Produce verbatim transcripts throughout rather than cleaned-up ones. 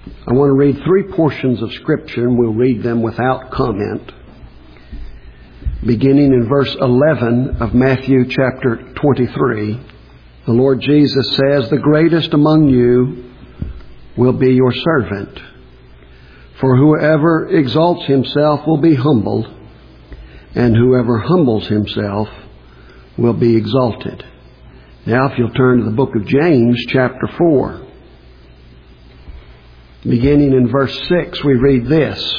I want to read three portions of Scripture, and we'll read them without comment. Beginning in verse eleven of Matthew chapter twenty-three, the Lord Jesus says, "The greatest among you will be your servant. For whoever exalts himself will be humbled, and whoever humbles himself will be exalted." Now, if you'll turn to the book of James chapter four. Beginning in verse six, we read this: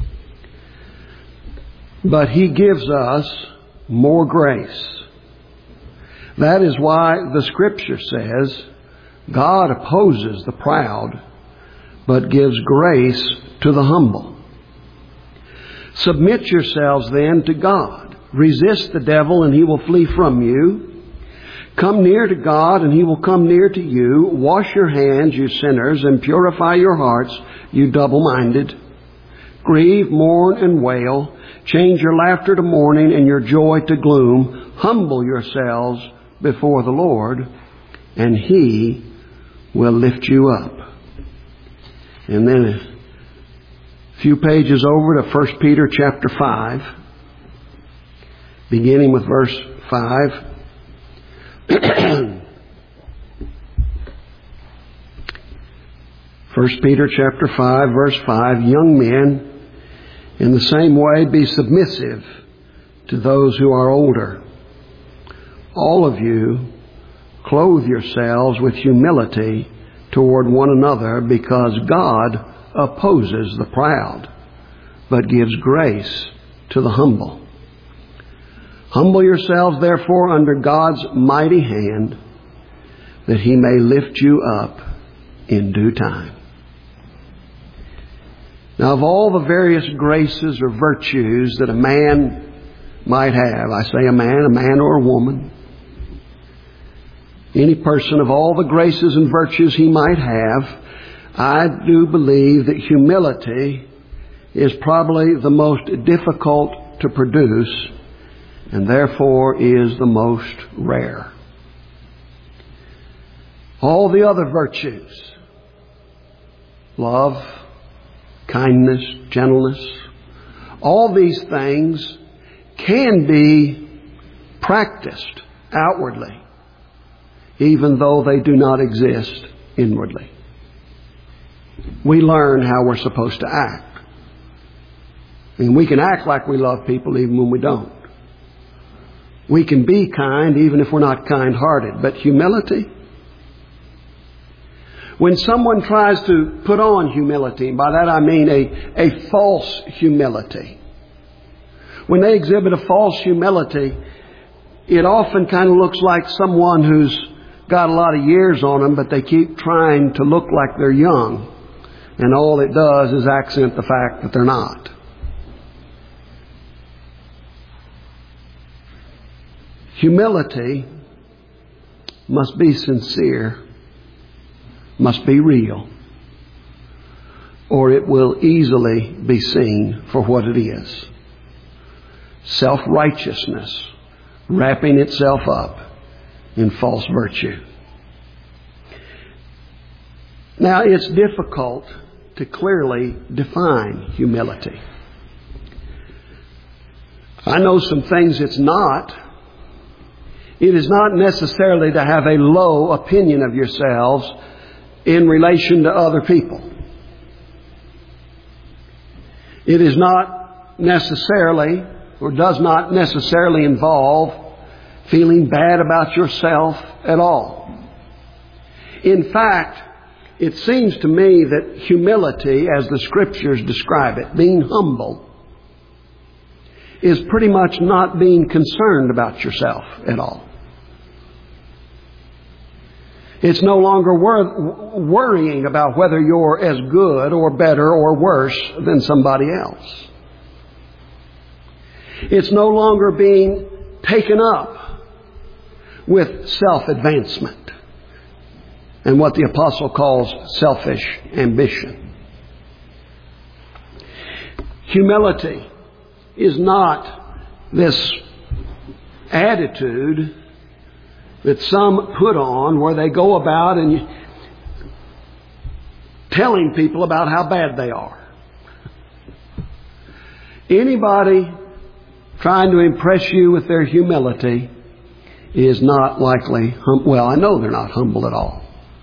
"But He gives us more grace. That is why the Scripture says, God opposes the proud, but gives grace to the humble. Submit yourselves then to God. Resist the devil, and he will flee from you. Come near to God, and He will come near to you. Wash your hands, you sinners, and purify your hearts, you double-minded. Grieve, mourn, and wail. Change your laughter to mourning and your joy to gloom. Humble yourselves before the Lord, and He will lift you up." And then a few pages over to First Peter chapter five, beginning with verse five. First Peter chapter five, verse five, "Young men, in the same way be submissive to those who are older. All of you clothe yourselves with humility toward one another, because God opposes the proud, but gives grace to the humble. Humble yourselves, therefore, under God's mighty hand, that He may lift you up in due time." Now, of all the various graces or virtues that a man might have, I say a man, a man or a woman, any person of all the graces and virtues he might have, I do believe that humility is probably the most difficult to produce, and therefore is the most rare. All the other virtues, love, kindness, gentleness, all these things can be practiced outwardly, even though they do not exist inwardly. We learn how we're supposed to act. And we can act like we love people even when we don't. We can be kind even if we're not kind-hearted. But humility? When someone tries to put on humility, and by that I mean a, a false humility. When they exhibit a false humility, it often kind of looks like someone who's got a lot of years on them, but they keep trying to look like they're young. And all it does is accent the fact that they're not. Humility must be sincere, must be real, or it will easily be seen for what it is. Self-righteousness wrapping itself up in false virtue. Now, it's difficult to clearly define humility. I know some things it's not. It is not necessarily to have a low opinion of yourselves in relation to other people. It is not necessarily, or does not necessarily involve feeling bad about yourself at all. In fact, it seems to me that humility, as the Scriptures describe it, being humble, is pretty much not being concerned about yourself at all. It's no longer wor- worrying about whether you're as good or better or worse than somebody else. It's no longer being taken up with self-advancement and what the apostle calls selfish ambition. Humility is not this attitude that some put on where they go about and telling people about how bad they are. Anybody trying to impress you with their humility is not likely, hum- well, I know they're not humble at all.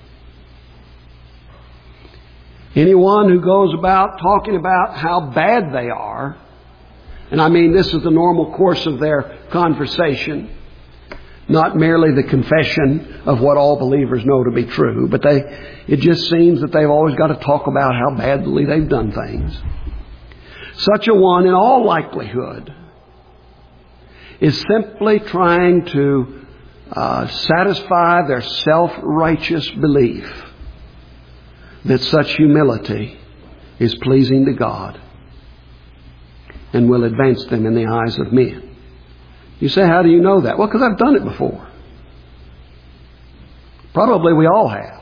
Anyone who goes about talking about how bad they are, and I mean this is the normal course of their conversation, not merely the confession of what all believers know to be true, but they, it just seems that they've always got to talk about how badly they've done things. Such a one, in all likelihood, is simply trying to uh, satisfy their self-righteous belief that such humility is pleasing to God and will advance them in the eyes of men. You say, how do you know that? Well, because I've done it before. Probably we all have.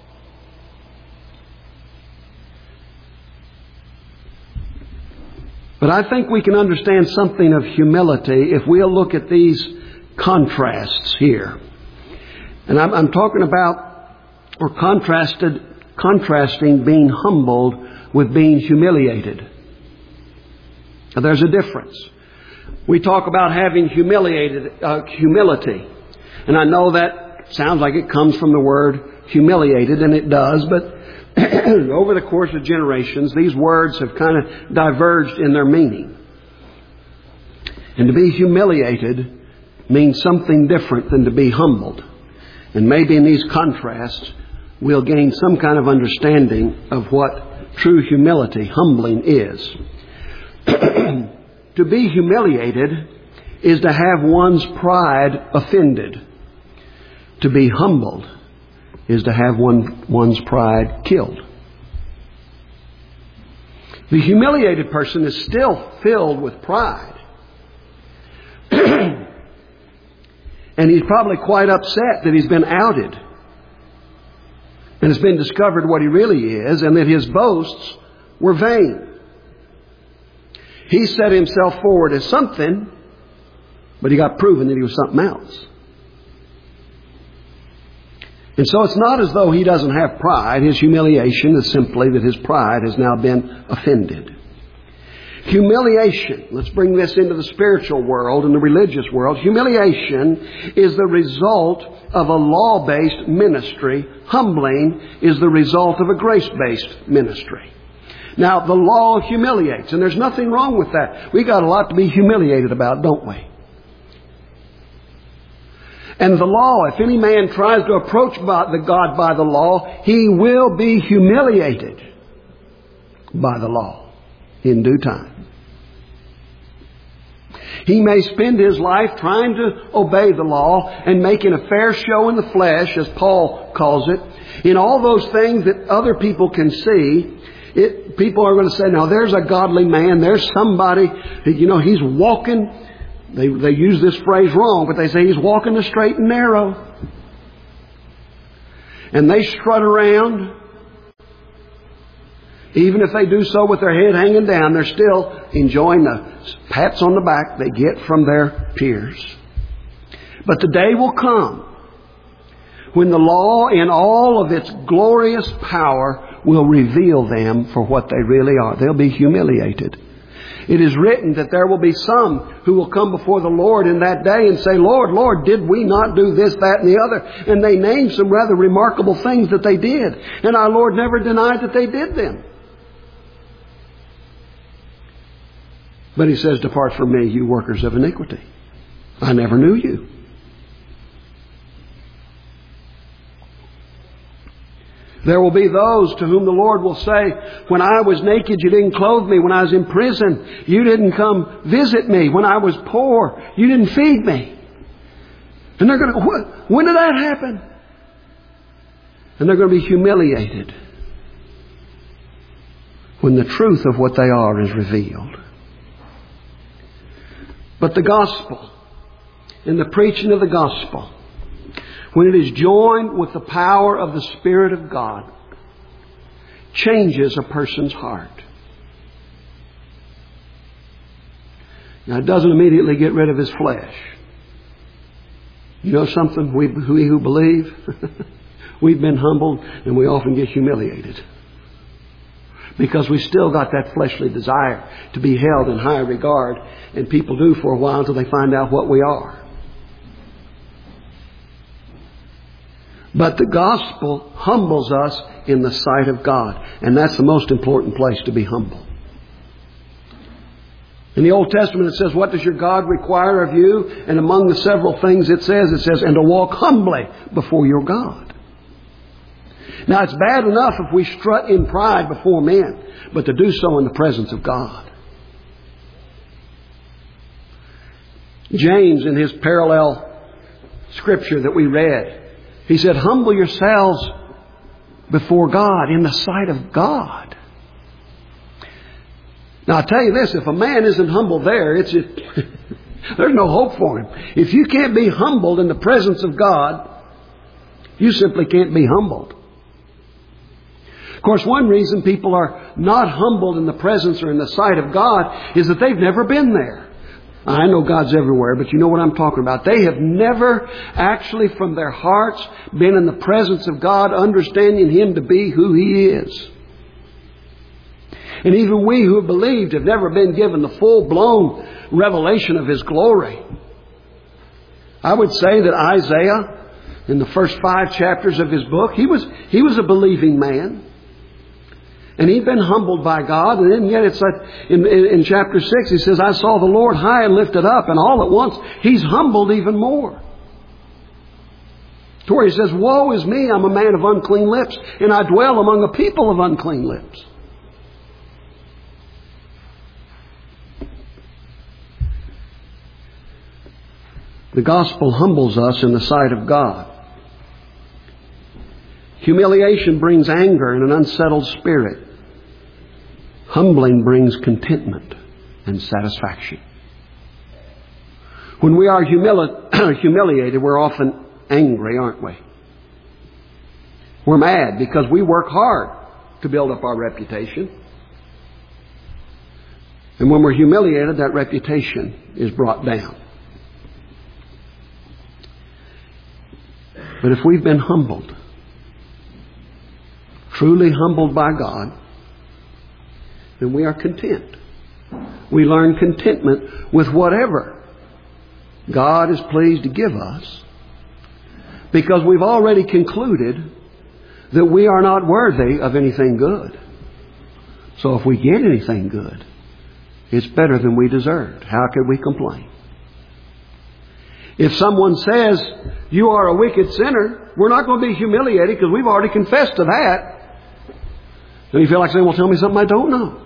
But I think we can understand something of humility if we'll look at these contrasts here. And I'm, I'm talking about, or contrasted, contrasting being humbled with being humiliated. Now, there's a difference. We talk about having humiliated, uh, humility. And I know that sounds like it comes from the word humiliated, and it does, but over the course of generations, these words have kind of diverged in their meaning. And to be humiliated means something different than to be humbled. And maybe in these contrasts, we'll gain some kind of understanding of what true humility, humbling, is. To be humiliated is to have one's pride offended. To be humbled is to have one, one's pride killed. The humiliated person is still filled with pride. And he's probably quite upset that he's been outed. And it's been discovered what he really is, and that his boasts were vain. He set himself forward as something, but he got proven that he was something else. And so it's not as though he doesn't have pride. His humiliation is simply that his pride has now been offended. Humiliation, let's bring this into the spiritual world and the religious world. Humiliation is the result of a law-based ministry. Humbling is the result of a grace-based ministry. Now, the law humiliates, and there's nothing wrong with that. We got a lot to be humiliated about, don't we? And the law, if any man tries to approach the God by the law, he will be humiliated by the law in due time. He may spend his life trying to obey the law and making a fair show in the flesh, as Paul calls it, in all those things that other people can see. It, people are going to say, now there's a godly man, there's somebody, you know, he's walking. They, they use this phrase wrong, but they say he's walking the straight and narrow. And they strut around. Even if they do so with their head hanging down, they're still enjoying the pats on the back they get from their peers. But the day will come when the law in all of its glorious power will reveal them for what they really are. They'll be humiliated. It is written that there will be some who will come before the Lord in that day and say, Lord, Lord, did we not do this, that, and the other? And they name some rather remarkable things that they did. And our Lord never denied that they did them. But He says, depart from me, you workers of iniquity. I never knew you. There will be those to whom the Lord will say, when I was naked, you didn't clothe me. When I was in prison, you didn't come visit me. When I was poor, you didn't feed me. And they're going to, when did that happen? And they're going to be humiliated when the truth of what they are is revealed. But the gospel, in the preaching of the gospel, when it is joined with the power of the Spirit of God, changes a person's heart. Now, it doesn't immediately get rid of his flesh. You know something? We, we who believe, we've been humbled and we often get humiliated. Because we still got that fleshly desire to be held in high regard. And people do for a while until they find out what we are. But the gospel humbles us in the sight of God. And that's the most important place, to be humble. In the Old Testament it says, what does your God require of you? And among the several things it says, it says, and to walk humbly before your God. Now it's bad enough if we strut in pride before men, but to do so in the presence of God. James, in his parallel scripture that we read, he said, humble yourselves before God, in the sight of God. Now I'll tell you this, if a man isn't humble there, it's it, there's no hope for him. If you can't be humbled in the presence of God, you simply can't be humbled. Of course, one reason people are not humbled in the presence or in the sight of God is that they've never been there. I know God's everywhere, but you know what I'm talking about. They have never actually from their hearts been in the presence of God, understanding Him to be who He is. And even we who have believed have never been given the full-blown revelation of His glory. I would say that Isaiah, in the first five chapters of his book, he was, he was a believing man. And he'd been humbled by God. And then yet it's like in, in, in chapter six, he says, I saw the Lord high and lifted up. And all at once, he's humbled even more. To where he says, woe is me, I'm a man of unclean lips, and I dwell among a people of unclean lips. The gospel humbles us in the sight of God. Humiliation brings anger and an unsettled spirit. Humbling brings contentment and satisfaction. When we are humili- humiliated, we're often angry, aren't we? We're mad because we work hard to build up our reputation. And when we're humiliated, that reputation is brought down. But if we've been humbled, truly humbled by God, then we are content. We learn contentment with whatever God is pleased to give us, because we've already concluded that we are not worthy of anything good. So if we get anything good, it's better than we deserved. How could we complain? If someone says, you are a wicked sinner, we're not going to be humiliated because we've already confessed to that. Then you feel like saying, well, tell me something I don't know.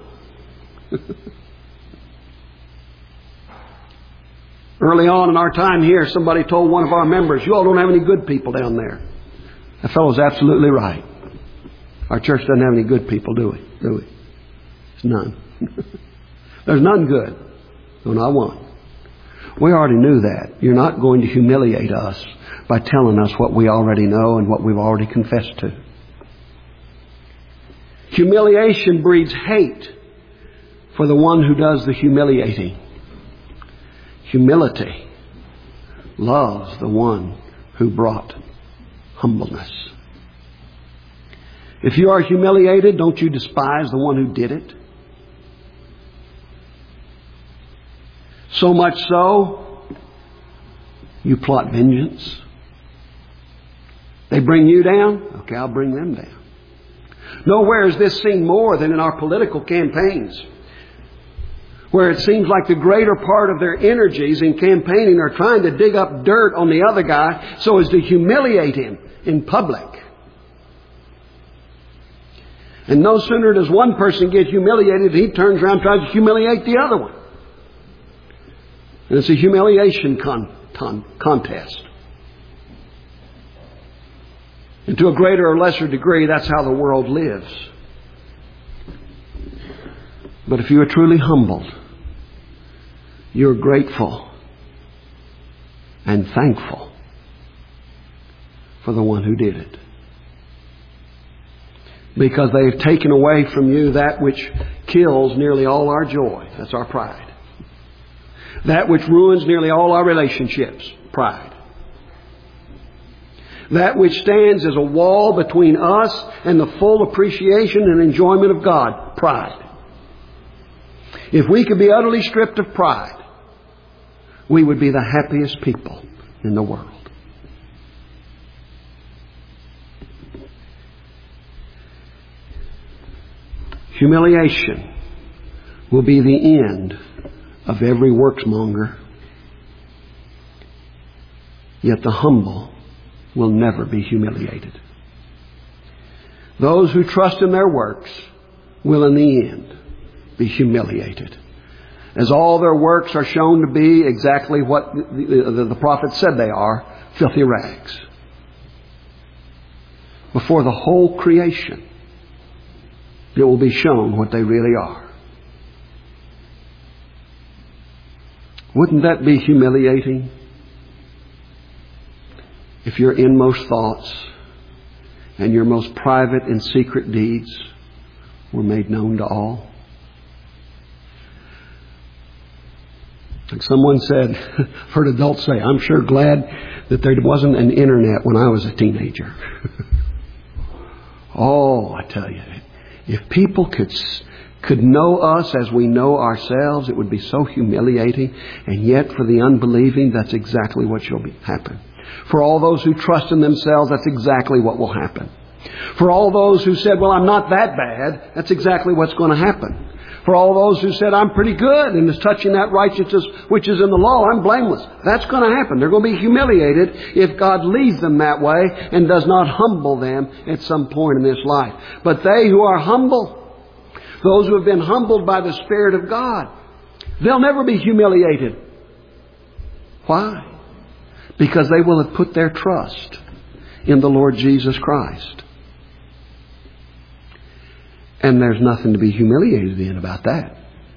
Early on in our time here, somebody told one of our members, you all don't have any good people down there. That fellow's absolutely right. Our church doesn't have any good people, do we? Do we? There's none. There's none good. No, not one. We already knew that. You're not going to humiliate us by telling us what we already know and what we've already confessed to. Humiliation breeds hate for the one who does the humiliating. Humility loves the one who brought humbleness. If you are humiliated, don't you despise the one who did it? So much so, you plot vengeance. They bring you down? Okay, I'll bring them down. Nowhere is this seen more than in our political campaigns, where it seems like the greater part of their energies in campaigning are trying to dig up dirt on the other guy so as to humiliate him in public. And no sooner does one person get humiliated, he turns around and tries to humiliate the other one. And it's a humiliation con- con- contest. And to a greater or lesser degree, that's how the world lives. But if you are truly humbled, you're grateful and thankful for the one who did it. Because they have taken away from you that which kills nearly all our joy. That's our pride. That which ruins nearly all our relationships. Pride. That which stands as a wall between us and the full appreciation and enjoyment of God. pride. If we could be utterly stripped of pride, we would be the happiest people in the world. Humiliation will be the end of every worksmonger. Yet the humble will never be humiliated. Those who trust in their works will in the end be humiliated, as all their works are shown to be exactly what the, the, the prophet said they are, filthy rags. Before the whole creation, it will be shown what they really are. Wouldn't that be humiliating? If your inmost thoughts and your most private and secret deeds were made known to all. Like someone said, I've heard adults say, I'm sure glad that there wasn't an internet when I was a teenager. Oh, I tell you, if people could could know us as we know ourselves, it would be so humiliating. And yet for the unbelieving, that's exactly what shall be happen. For all those who trust in themselves, that's exactly what will happen. For all those who said, well, I'm not that bad, that's exactly what's going to happen. For all those who said, I'm pretty good and is touching that righteousness which is in the law, I'm blameless. That's going to happen. They're going to be humiliated if God leaves them that way and does not humble them at some point in this life. But they who are humble, those who have been humbled by the Spirit of God, they'll never be humiliated. Why? Because they will have put their trust in the Lord Jesus Christ. And there's nothing to be humiliated in about that.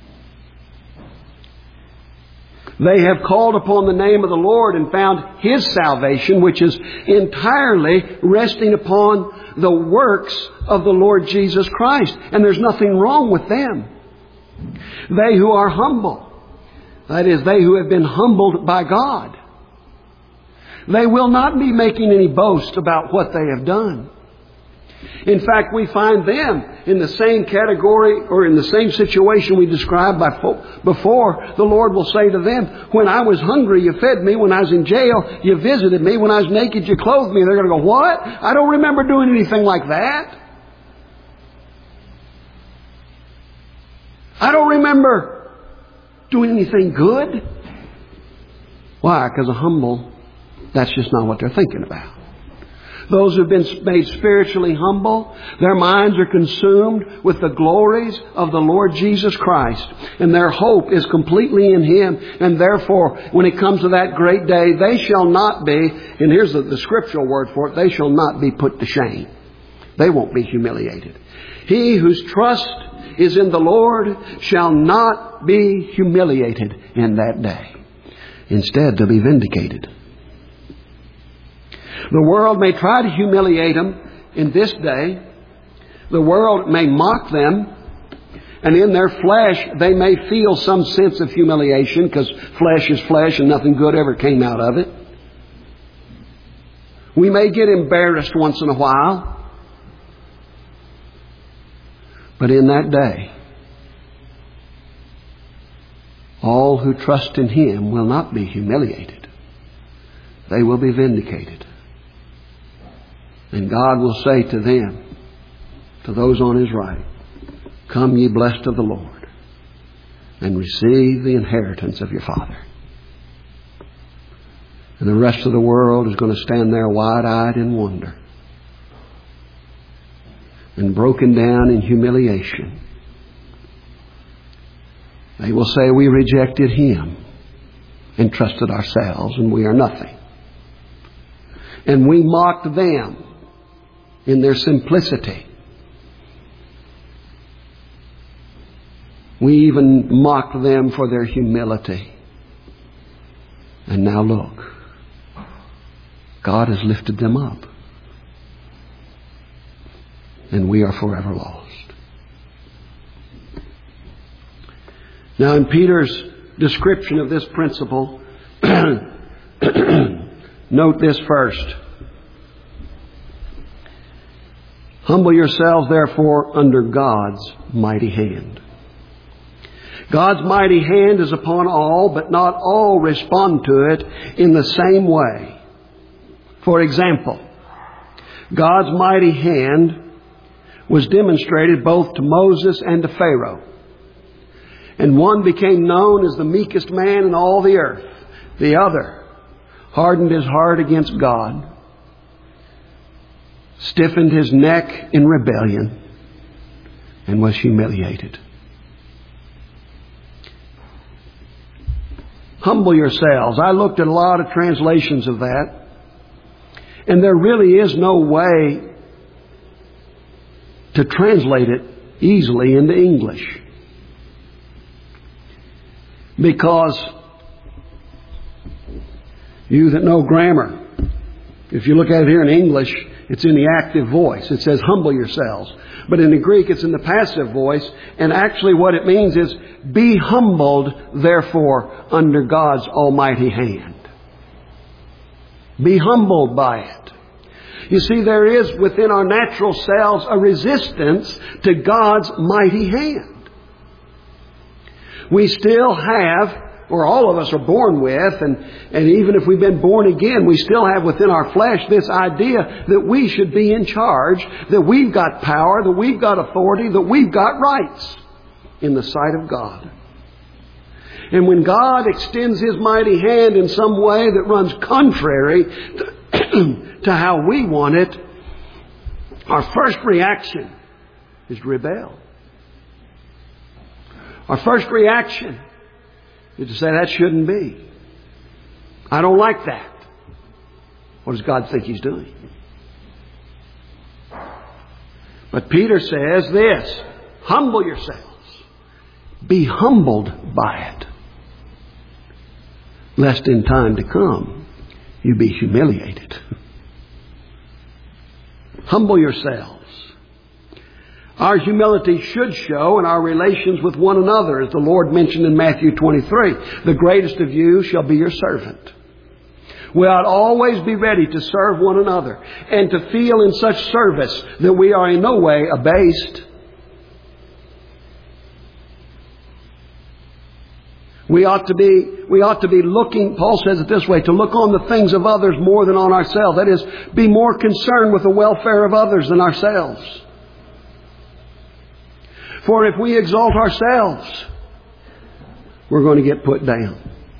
They have called upon the name of the Lord and found His salvation, which is entirely resting upon the works of the Lord Jesus Christ. And there's nothing wrong with them. They who are humble, that is, they who have been humbled by God, they will not be making any boast about what they have done. In fact, we find them in the same category or in the same situation we described by fo- before. The Lord will say to them, when I was hungry, you fed me. When I was in jail, you visited me. When I was naked, you clothed me. They're going to go, what? I don't remember doing anything like that. I don't remember doing anything good. Why? Because a humble, that's just not what they're thinking about. Those who have been made spiritually humble, their minds are consumed with the glories of the Lord Jesus Christ. And their hope is completely in Him. And therefore, when it comes to that great day, they shall not be, and here's the, the scriptural word for it, they shall not be put to shame. They won't be humiliated. He whose trust is in the Lord shall not be humiliated in that day. Instead, they'll be vindicated. The world may try to humiliate them in this day. The world may mock them. And in their flesh, they may feel some sense of humiliation because flesh is flesh and nothing good ever came out of it. We may get embarrassed once in a while. But in that day, all who trust in Him will not be humiliated. They will be vindicated. And God will say to them, to those on His right, come ye blessed of the Lord, and receive the inheritance of your Father. And the rest of the world is going to stand there wide-eyed in wonder and broken down in humiliation. They will say, we rejected Him and trusted ourselves, and we are nothing. And we mocked them in their simplicity. We even mocked them for their humility. And now look, God has lifted them up. And we are forever lost. Now in Peter's description of this principle, note this first. Humble yourselves, therefore, under God's mighty hand. God's mighty hand is upon all, but not all respond to it in the same way. For example, God's mighty hand was demonstrated both to Moses and to Pharaoh. And one became known as the meekest man in all the earth. The other hardened his heart against God, stiffened his neck in rebellion, and was humiliated. Humble yourselves. I looked at a lot of translations of that, and there really is no way to translate it easily into English. Because you that know grammar, if you look at it here in English, it's in the active voice. It says, humble yourselves. But in the Greek, it's in the passive voice. And actually what it means is, be humbled, therefore, under God's almighty hand. Be humbled by it. You see, there is within our natural selves a resistance to God's mighty hand. We still have, or all of us are born with, and, and even if we've been born again, we still have within our flesh this idea that we should be in charge, that we've got power, that we've got authority, that we've got rights in the sight of God. And when God extends His mighty hand in some way that runs contrary to, to how we want it, our first reaction is to rebel. Our first reaction is to say, that shouldn't be. I don't like that. What does God think He's doing? But Peter says this, humble yourselves. Be humbled by it, lest in time to come you be humiliated. Humble yourselves. Our humility should show in our relations with one another, as the Lord mentioned in Matthew twenty-three. The greatest of you shall be your servant. We ought always be ready to serve one another and to feel in such service that we are in no way abased. We ought to be, we ought to be looking, Paul says it this way, to look on the things of others more than on ourselves. That is, be more concerned with the welfare of others than ourselves. For if we exalt ourselves, we're going to get put down.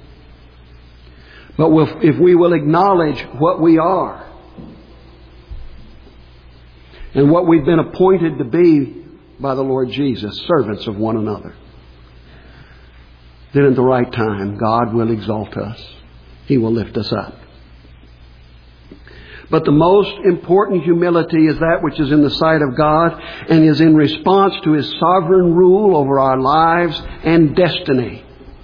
But if we will acknowledge what we are and what we've been appointed to be by the Lord Jesus, servants of one another, then at the right time, God will exalt us. He will lift us up. But the most important humility is that which is in the sight of God and is in response to His sovereign rule over our lives and destiny.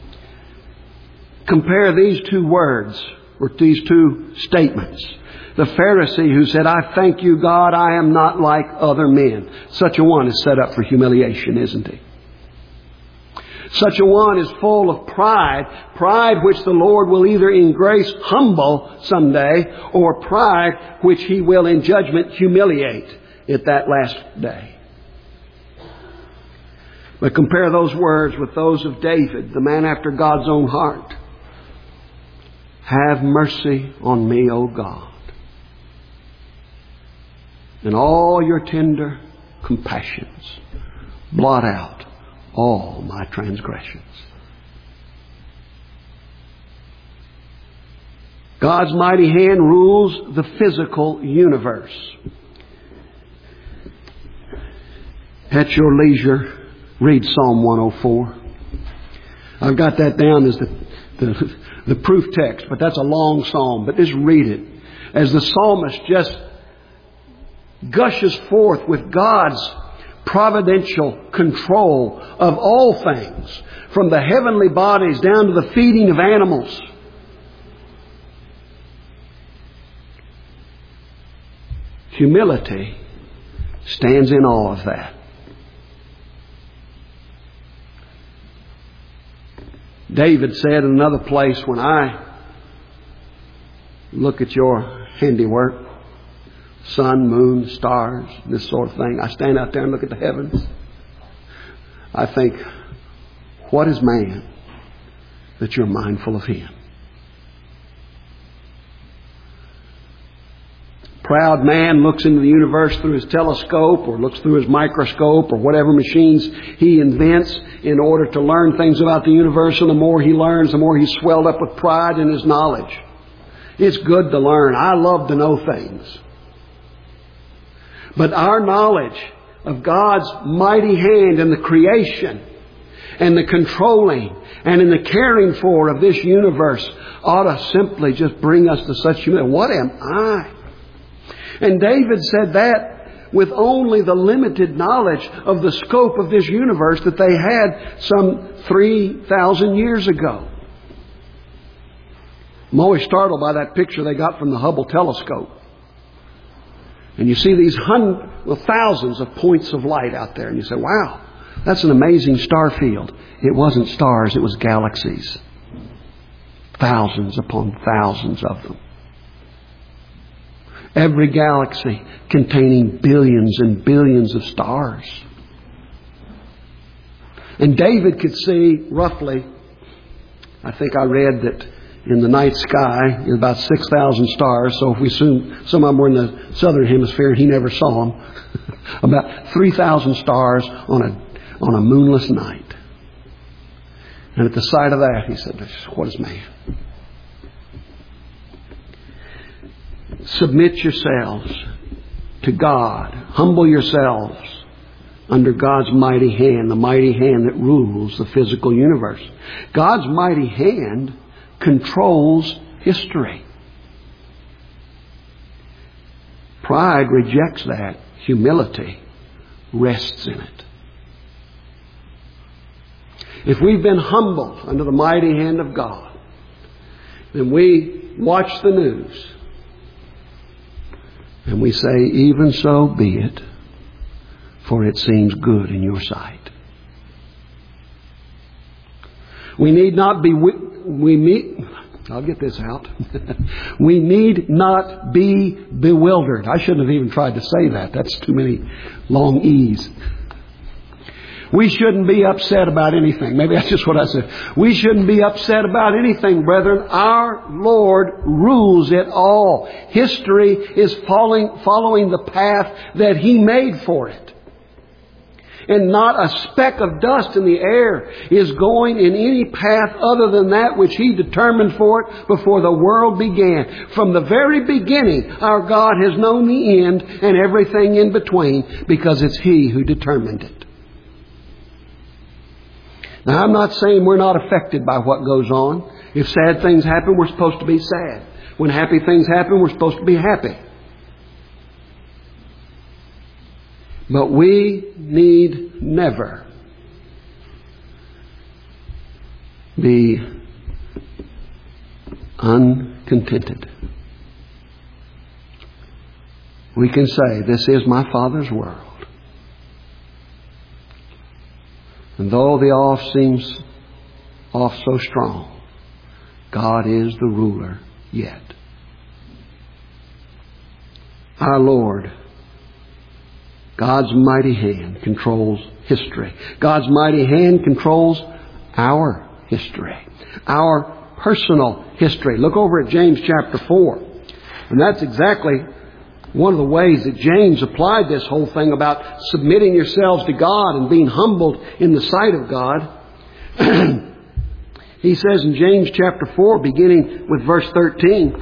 Compare these two words, or these two statements. The Pharisee who said, I thank you, God, I am not like other men. Such a one is set up for humiliation, isn't he? Such a one is full of pride, pride which the Lord will either in grace humble someday, or pride which He will in judgment humiliate at that last day. But compare those words with those of David, the man after God's own heart. Have mercy on me, O God, and all your tender compassions blot out all my transgressions. God's mighty hand rules the physical universe. At your leisure, read Psalm one oh four. I've got that down as the, the, the proof text, but that's a long psalm. But just read it. As the psalmist just gushes forth with God's providential control of all things, from the heavenly bodies down to the feeding of animals. Humility stands in awe of that. David said in another place, when I look at your handiwork, sun, moon, stars, this sort of thing. I stand out there and look at the heavens. I think, what is man that you're mindful of him? Proud man looks into the universe through his telescope or looks through his microscope or whatever machines he invents in order to learn things about the universe. And the more he learns, the more he's swelled up with pride in his knowledge. It's good to learn. I love to know things. But our knowledge of God's mighty hand in the creation and the controlling and in the caring for of this universe ought to simply just bring us to such humility. What am I? And David said that with only the limited knowledge of the scope of this universe that they had some three thousand years ago. I'm always startled by that picture they got from the Hubble telescope. And you see these hundreds, well, thousands of points of light out there. And you say, wow, that's an amazing star field. It wasn't stars, it was galaxies. Thousands upon thousands of them. Every galaxy containing billions and billions of stars. And David could see roughly, I think I read that in the night sky, about six thousand stars. So if we assume some of them were in the southern hemisphere and he never saw them, about three thousand stars on a, on a moonless night. And at the sight of that, he said, what is man? Submit yourselves to God. Humble yourselves under God's mighty hand, the mighty hand that rules the physical universe. God's mighty hand controls history. Pride rejects that. Humility rests in it. If we've been humbled under the mighty hand of God, then we watch the news and we say, even so be it, for it seems good in your sight. We need not be, we meet, I'll get this out. We need not be bewildered. I shouldn't have even tried to say that. That's too many long E's. We shouldn't be upset about anything. Maybe that's just what I said. We shouldn't be upset about anything, brethren. Our Lord rules it all. History is following, following the path that He made for it. And not a speck of dust in the air is going in any path other than that which He determined for it before the world began. From the very beginning, our God has known the end and everything in between because it's He who determined it. Now, I'm not saying we're not affected by what goes on. If sad things happen, we're supposed to be sad. When happy things happen, we're supposed to be happy. But we need never be uncontented. We can say, this is my Father's world. And though the off seems off so strong, God is the ruler yet. Our Lord, God's mighty hand controls history. God's mighty hand controls our history, our personal history. Look over at James chapter four. And that's exactly one of the ways that James applied this whole thing about submitting yourselves to God and being humbled in the sight of God. He says in James chapter four, beginning with verse thirteen,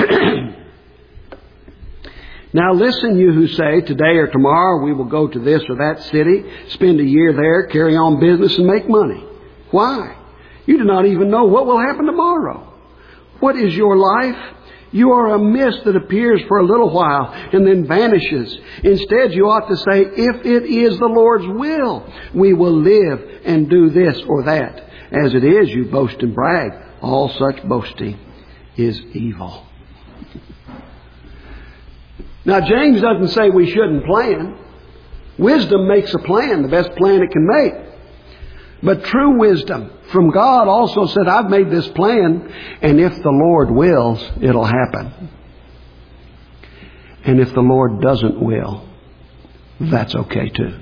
now listen, you who say, today or tomorrow we will go to this or that city, spend a year there, carry on business and make money. Why? You do not even know what will happen tomorrow. What is your life? You are a mist that appears for a little while and then vanishes. Instead, you ought to say, if it is the Lord's will, we will live and do this or that. As it is, you boast and brag. All such boasting is evil. Now, James doesn't say we shouldn't plan. Wisdom makes a plan, the best plan it can make. But true wisdom from God also said, I've made this plan, and if the Lord wills, it'll happen. And if the Lord doesn't will, that's okay too.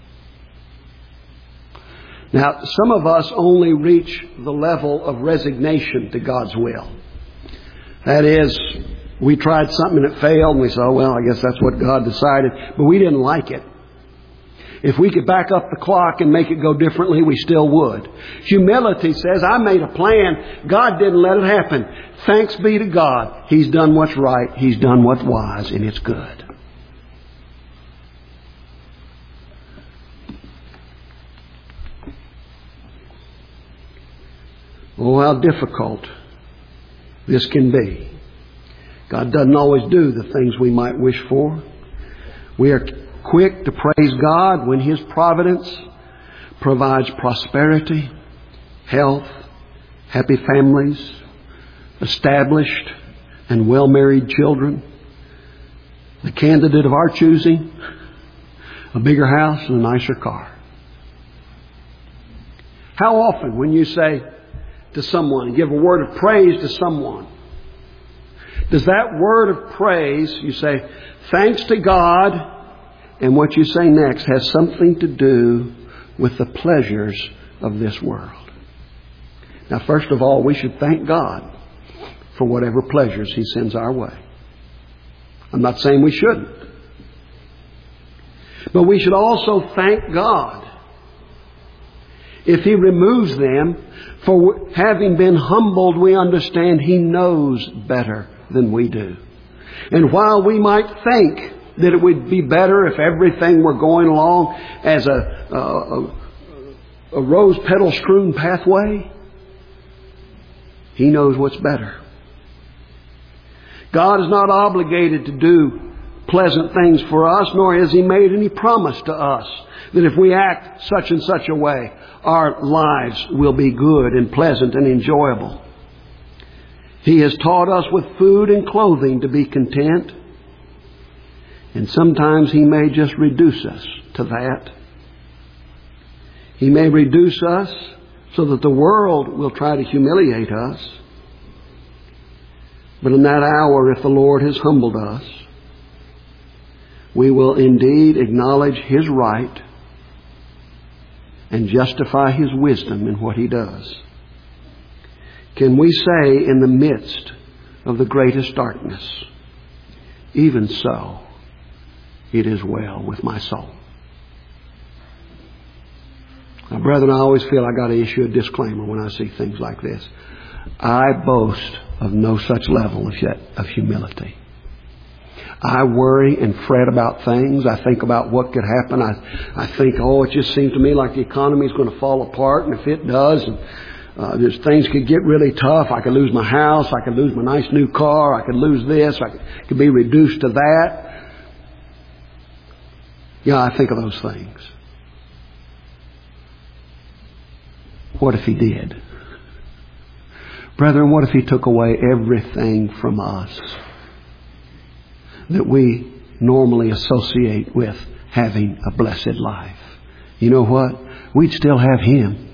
Now, some of us only reach the level of resignation to God's will. That is, we tried something and it failed, and we said, oh, well, I guess that's what God decided. But we didn't like it. If we could back up the clock and make it go differently, we still would. Humility says, I made a plan. God didn't let it happen. Thanks be to God. He's done what's right. He's done what's wise, and it's good. Oh, how difficult this can be. God doesn't always do the things we might wish for. We are quick to praise God when His providence provides prosperity, health, happy families, established and well-married children, the candidate of our choosing, a bigger house and a nicer car. How often when you say to someone, give a word of praise to someone, does that word of praise, you say, thanks to God, and what you say next has something to do with the pleasures of this world? Now, first of all, we should thank God for whatever pleasures He sends our way. I'm not saying we shouldn't. But we should also thank God if He removes them. For having been humbled, we understand He knows better than we do. And while we might think that it would be better if everything were going along as a, a, a rose petal strewn pathway, He knows what's better. God is not obligated to do pleasant things for us, nor has He made any promise to us that if we act such and such a way, our lives will be good and pleasant and enjoyable. He has taught us with food and clothing to be content. And sometimes He may just reduce us to that. He may reduce us so that the world will try to humiliate us. But in that hour, if the Lord has humbled us, we will indeed acknowledge His right and justify His wisdom in what He does. Can we say in the midst of the greatest darkness, even so, it is well with my soul? Now, brethren, I always feel I got to issue a disclaimer when I see things like this. I boast of no such level of, of humility. I worry and fret about things. I think about what could happen. I, I think, oh, it just seems to me like the economy is going to fall apart. And if it does, and, uh, there's things could get really tough. I could lose my house. I could lose my nice new car. I could lose this. I could, could be reduced to that. Yeah, I think of those things. What if He did? Brethren, what if He took away everything from us that we normally associate with having a blessed life? You know what? We'd still have Him.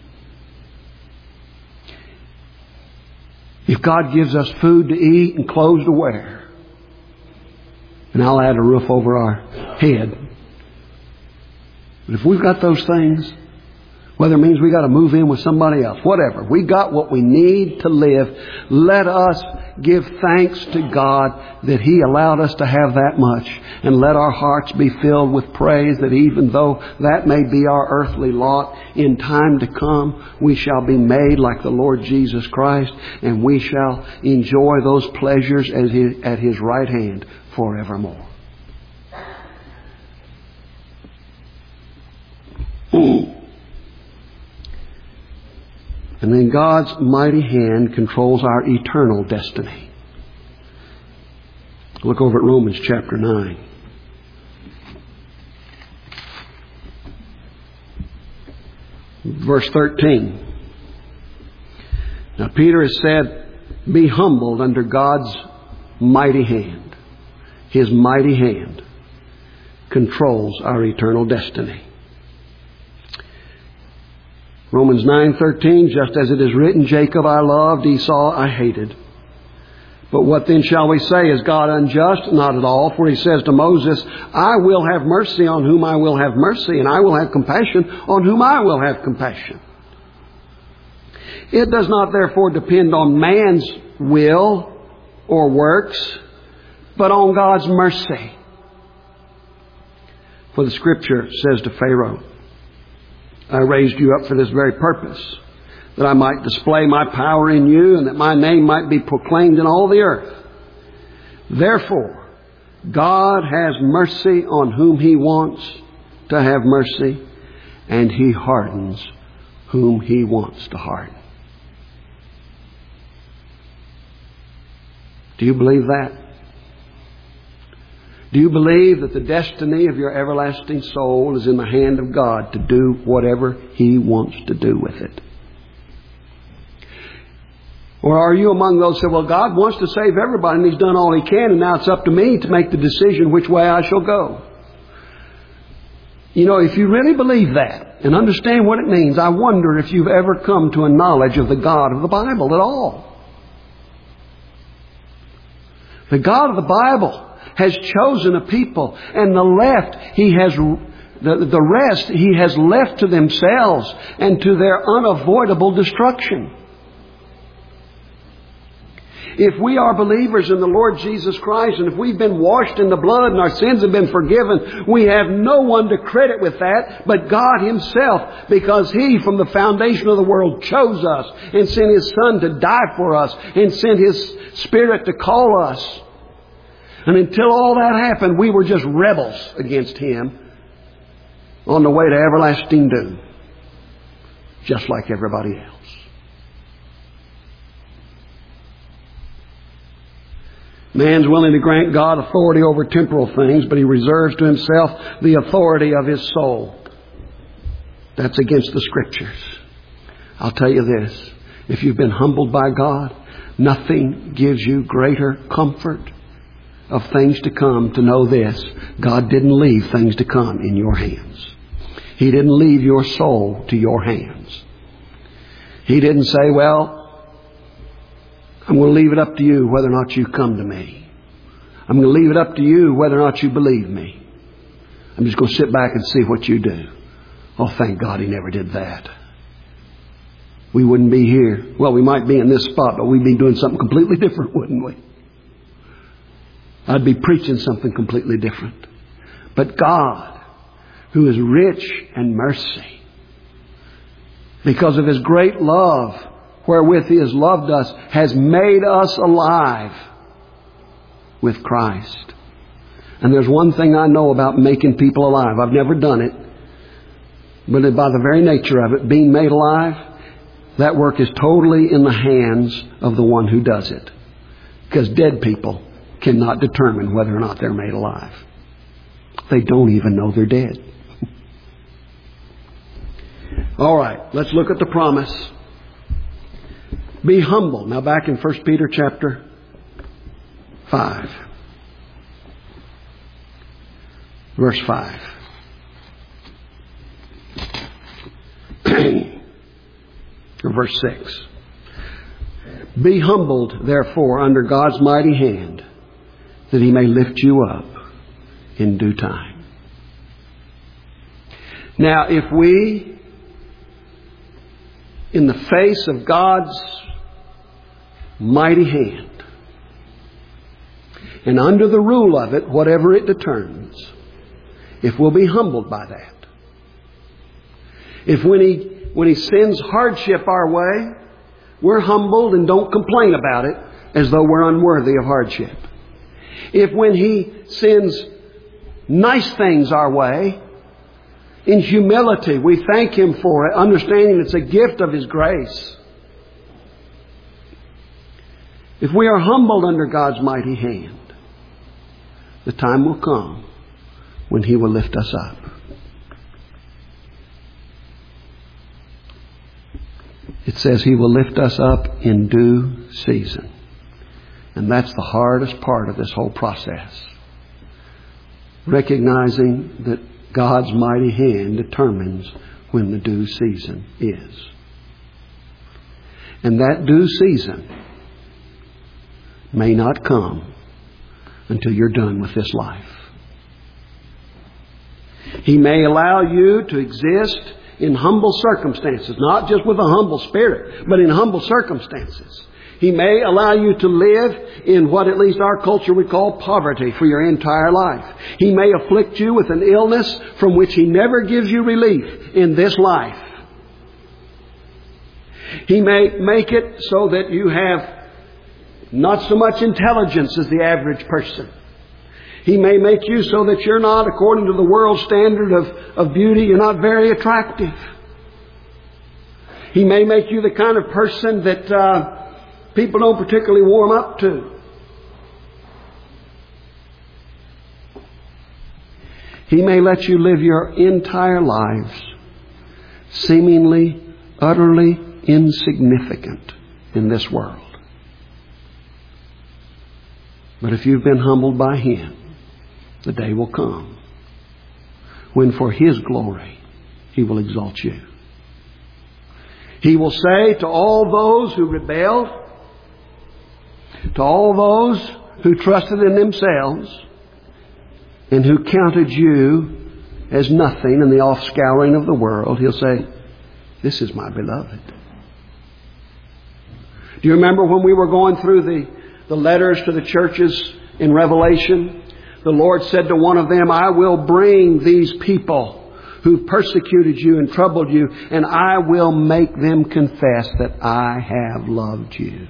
If God gives us food to eat and clothes to wear, and I'll add a roof over our head, but if we've got those things, whether it means we got to move in with somebody else, whatever, we got what we need to live. Let us give thanks to God that He allowed us to have that much, and let our hearts be filled with praise that even though that may be our earthly lot, in time to come we shall be made like the Lord Jesus Christ, and we shall enjoy those pleasures as he, at His right hand forevermore. And then God's mighty hand controls our eternal destiny. Look over at Romans chapter nine. Verse thirteen. Now Peter has said, be humbled under God's mighty hand. His mighty hand controls our eternal destiny. Romans nine thirteen, just as it is written, Jacob I loved, Esau I hated. But what then shall we say? Is God unjust? Not at all. For He says to Moses, I will have mercy on whom I will have mercy, and I will have compassion on whom I will have compassion. It does not therefore depend on man's will or works, but on God's mercy. For the Scripture says to Pharaoh, I raised you up for this very purpose, that I might display my power in you, and that my name might be proclaimed in all the earth. Therefore, God has mercy on whom He wants to have mercy, and He hardens whom He wants to harden. Do you believe that? Do you believe that the destiny of your everlasting soul is in the hand of God to do whatever He wants to do with it? Or are you among those who say, well, God wants to save everybody and He's done all He can, and now it's up to me to make the decision which way I shall go? You know, if you really believe that and understand what it means, I wonder if you've ever come to a knowledge of the God of the Bible at all. The God of the Bible has chosen a people, and the left, He has, the, the rest, He has left to themselves and to their unavoidable destruction. If we are believers in the Lord Jesus Christ, and if we've been washed in the blood and our sins have been forgiven, we have no one to credit with that but God Himself, because He, from the foundation of the world, chose us and sent His Son to die for us and sent His Spirit to call us. And until all that happened, we were just rebels against Him on the way to everlasting doom, just like everybody else. Man's willing to grant God authority over temporal things, but he reserves to himself the authority of his soul. That's against the Scriptures. I'll tell you this. If you've been humbled by God, nothing gives you greater comfort of things to come to know this. God didn't leave things to come in your hands. He didn't leave your soul to your hands. He didn't say, well, I'm going to leave it up to you whether or not you come to me. I'm going to leave it up to you whether or not you believe me. I'm just going to sit back and see what you do. Oh, thank God He never did that. We wouldn't be here. Well, we might be in this spot, but we'd be doing something completely different, wouldn't we? I'd be preaching something completely different. But God, who is rich in mercy, because of His great love wherewith He has loved us, has made us alive with Christ. And there's one thing I know about making people alive. I've never done it. But by the very nature of it, being made alive, that work is totally in the hands of the one who does it. Because dead people cannot determine whether or not they're made alive. They don't even know they're dead. All right, let's look at the promise. Be humble. Now back in First Peter chapter five. Verse five. Or verse six. Be humbled, therefore, under God's mighty hand, that He may lift you up in due time. Now, if we, in the face of God's mighty hand, and under the rule of it, whatever it determines, if we'll be humbled by that, if when He, when He sends hardship our way, we're humbled and don't complain about it as though we're unworthy of hardship. If when He sends nice things our way, in humility we thank Him for it, understanding it's a gift of His grace. If we are humbled under God's mighty hand, the time will come when He will lift us up. It says He will lift us up in due season. And that's the hardest part of this whole process. Recognizing that God's mighty hand determines when the due season is. And that due season may not come until you're done with this life. He may allow you to exist in humble circumstances, not just with a humble spirit, but in humble circumstances. He may allow you to live in what at least our culture would call poverty for your entire life. He may afflict you with an illness from which He never gives you relief in this life. He may make it so that you have not so much intelligence as the average person. He may make you so that you're not, according to the world's standard of, of beauty, you're not very attractive. He may make you the kind of person that uh, people don't particularly warm up to. He may let you live your entire lives seemingly, utterly insignificant in this world. But if you've been humbled by Him, the day will come when for His glory He will exalt you. He will say to all those who rebelled, to all those who trusted in themselves and who counted you as nothing in the offscouring of the world, He'll say, "This is my beloved." Do you remember when we were going through the, the letters to the churches in Revelation? The Lord said to one of them, "I will bring these people who persecuted you and troubled you, and I will make them confess that I have loved you."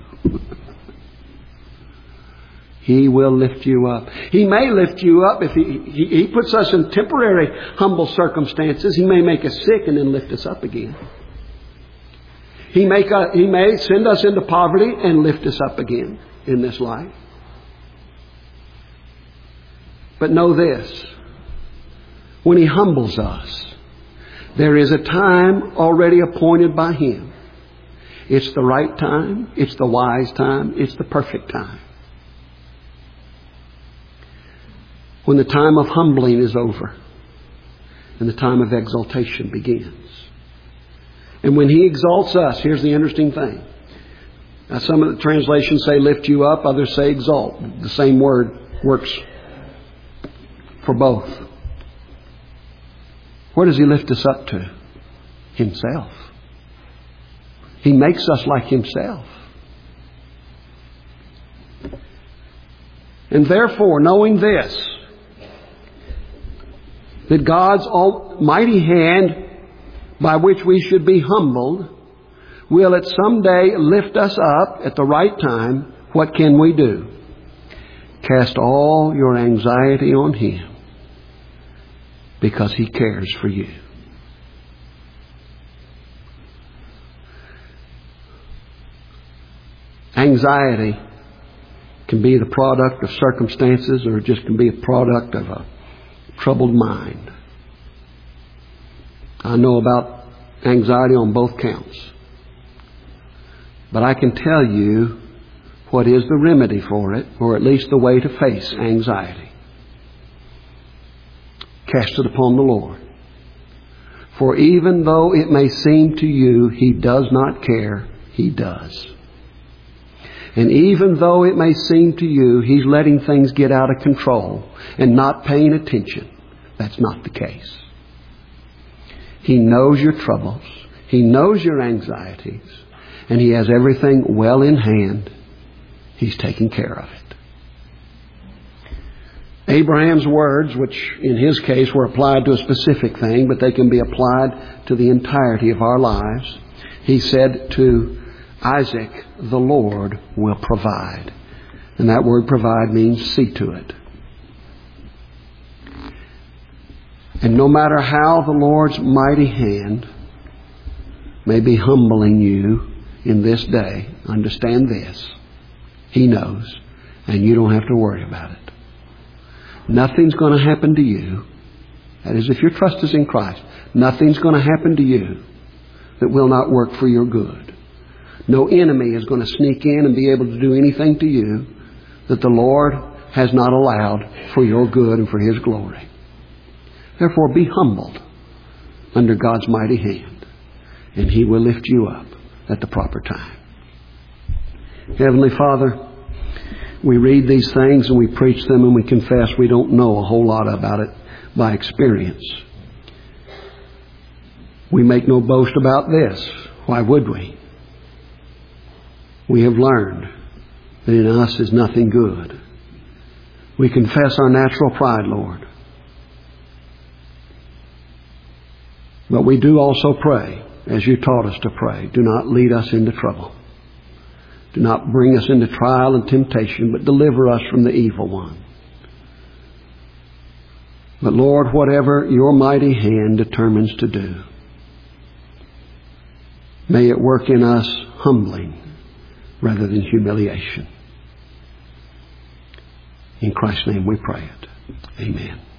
He will lift you up. He may lift you up if he, he, he puts us in temporary humble circumstances. He may make us sick and then lift us up again. He, make a, he may send us into poverty and lift us up again in this life. But know this, when He humbles us, there is a time already appointed by Him. It's the right time, it's the wise time, it's the perfect time. When the time of humbling is over and the time of exaltation begins. And when He exalts us, here's the interesting thing. Now, some of the translations say lift you up, others say exalt. The same word works for both. Where does He lift us up to? Himself. He makes us like Himself. And therefore, knowing this, that God's almighty hand by which we should be humbled will at some day lift us up at the right time, what can we do? Cast all your anxiety on Him, because He cares for you. Anxiety can be the product of circumstances, or it just can be a product of a troubled mind. I know about anxiety on both counts. But I can tell you what is the remedy for it, or at least the way to face anxiety. Cast it upon the Lord. For even though it may seem to you He does not care, He does. And even though it may seem to you He's letting things get out of control and not paying attention, that's not the case. He knows your troubles. He knows your anxieties. And He has everything well in hand. He's taking care of it. Abraham's words, which in his case were applied to a specific thing, but they can be applied to the entirety of our lives. He said to Isaac, "The Lord will provide." And that word provide means see to it. And no matter how the Lord's mighty hand may be humbling you in this day, understand this. He knows, and you don't have to worry about it. Nothing's going to happen to you. That is, if your trust is in Christ, nothing's going to happen to you that will not work for your good. No enemy is going to sneak in and be able to do anything to you that the Lord has not allowed for your good and for His glory. Therefore, be humbled under God's mighty hand, and He will lift you up at the proper time. Heavenly Father, We read these things and we preach them and we confess we don't know a whole lot about it by experience. We make no boast about this. Why would we? We have learned that in us is nothing good. We confess our natural pride, Lord. But we do also pray, as you taught us to pray. Do not lead us into trouble. Do not bring us into trial and temptation, but deliver us from the evil one. But Lord, whatever your mighty hand determines to do, may it work in us humbling rather than humiliation. In Christ's name we pray it. Amen.